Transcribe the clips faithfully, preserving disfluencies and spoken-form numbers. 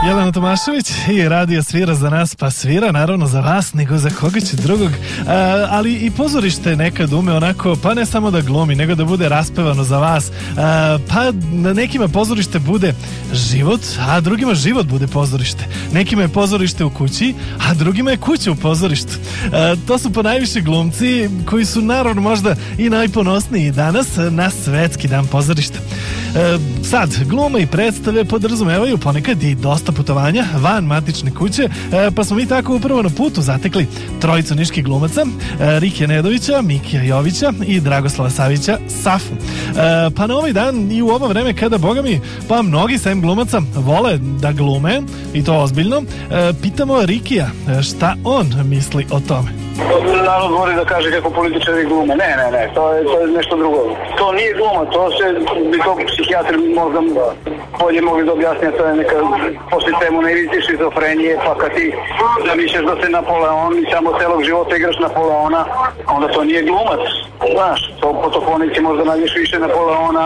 Jelena Tomašević i radio svira za nas, pa svira naravno za vas, nego za koga će drugog. A, ali i pozorište nekad ume onako, pa ne samo da glumi, nego da bude raspevano za vas. A, pa na nekima pozorište bude život, a drugima život bude pozorište. Nekima je pozorište u kući, a drugima je kuća u pozorištu. A, to su po najviše glumci koji su naravno možda i najponosniji danas na Svetski dan pozorišta. E, sad, gluma i predstave podrazumevaju ponekad i dosta putovanja van matične kuće, e, pa smo mi tako upravo na putu zatekli trojicu niških glumaca, e, Rikija Nedovića, Mikija Jovića i Dragoslava Savića, Safu. E, pa na ovaj dan i u ovo vreme kada, boga mi, pa mnogi sem glumaca vole da glume, i to ozbiljno, e, pitamo Rikija šta on misli o tome. Narod voli da kaže kako političari glume. Ne, ne, ne, to je, to je nešto drugo. To nije gluma, to se, bi to psihijatri možda bolje mogli da objasnije, to je neka posle na ivici šizofrenije, pa kad ti zamišljaš da se Napoleon i samo celog života igraš Napoleona, onda to nije glumac. Znaš, to po toponici možda nađeš više Napoleona.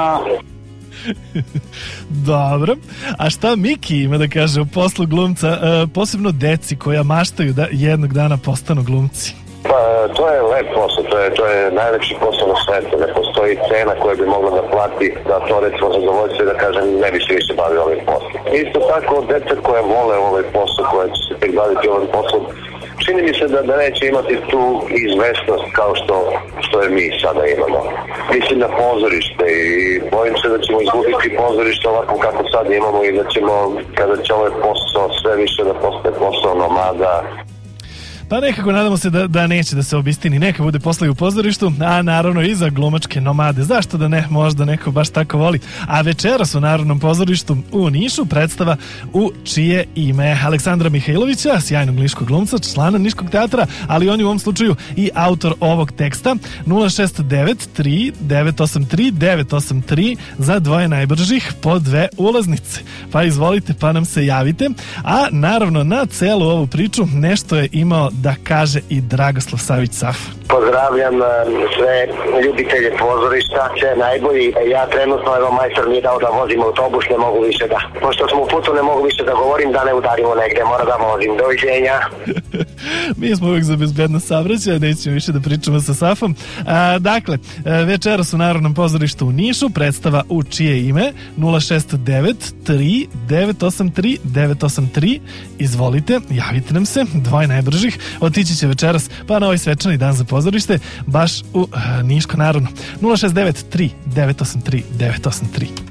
Dobro, a šta Miki ima da kaže o poslu glumca, e, posebno deci koja maštaju da jednog dana postanu glumci? Pa, to je lep posao, to je, to je najlepši posao na svetu, ne postoji cena koja bi mogla da plati da to recimo zadovoljstvo, da kažem, ne bi se više bavio ovim poslom. Isto tako, deca koja vole ovaj posao, koja će se tek baviti ovim poslom, čini mi se da, da neće imati tu izvesnost kao što, što je mi sada imamo. Mislim na pozorište i bojim se da ćemo izgubiti pozorište ovako kako sad imamo i da ćemo, kada će ovaj posao sve više da postaje posao nomada. Pa nekako nadamo se da, da neće da se obistini, neka bude posle u pozorištu, a naravno i za glumačke nomade. Zašto da ne, možda neko baš tako voli. A večeras u Narodnom pozorištu u Nišu predstava U čije ime Aleksandra Mihajlovića, sjajnog niškog glumca, člana Niškog teatra, ali on je u ovom slučaju i autor ovog teksta. Nula šest devet tri devet osam tri devet osam tri za dvoje najbržih po dve ulaznice. Pa izvolite, pa nam se javite. A naravno na celu ovu priču nešto je imao da kaže i Dragoslav Savić, Saf. Pozdravljam sve ljubitelje pozorišta, sve najbolji. Ja trenutno, evo, majstor mi je dao da vozim autobus, ne mogu više da. Pošto smo u putu, ne mogu više da govorim, da ne udarimo negde, mora da vozim. Doviđenja. Mi smo uvijek za bezbedno saobraćaj, nećemo više da pričamo sa Safom. A, dakle, večeras u Narodnom pozorištu u Nišu predstava U čije ime nula šest devet tri devet osam tri devet osam tri. Izvolite, javite nam se, dvoje najbržih. Otići će večeras pa na ovaj svečani dan za pozorište baš u uh, Niško Narodno. Nula šest devet tri devet osam tri devet osam tri.